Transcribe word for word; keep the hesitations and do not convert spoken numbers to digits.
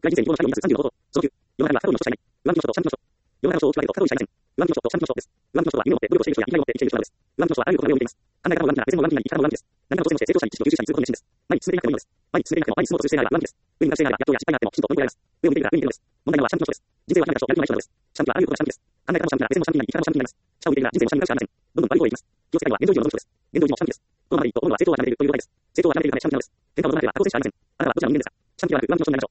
外人生に日本の社会を見出すさんじゅうのこと。そのきゅう、世の中には過去の人しかいない。上向きの人と下向きの人。世の中の人を大きく分けると過去にしかいません。上向きの人と下向きの人です。上向きの人とは夢を持って努力をしている人や生きがいを持って生きている人なのです。上向きの人はあらゆることの上を見ています。考え方も上向きなら別の上向きになり、生き方も上向きです。何かの挑戦をして成功者に知識を吸収したりすることの熱心です。前に進めていなくてもいいのです。前に進めていなくても前に進もうとする姿勢があれば上向きです。上に向かう姿勢があれば、やっとや失敗があってもきちんと乗り越えられます。上を見ているから上に出るのです。問題なのは下向きの人です。人生は何かしらやる気のない人なのです。下向きはあらゆることが下向きです。考え方も下向きなら別の下向きになり、生き方も下向きになります。下を見ているから人生も下向きになるしかありません。どんどん悪い方へ行きます。気をつけたいのは現状維持を望む人です。現状維持も下向きです。このままでいいと思うのは成長を諦めているという状態です。成長を諦めているため下向きなのです。天下を望まれているから他方正しかありません。あなたはどちらの人間ですか？下向きではなく上向きの人になりましょう。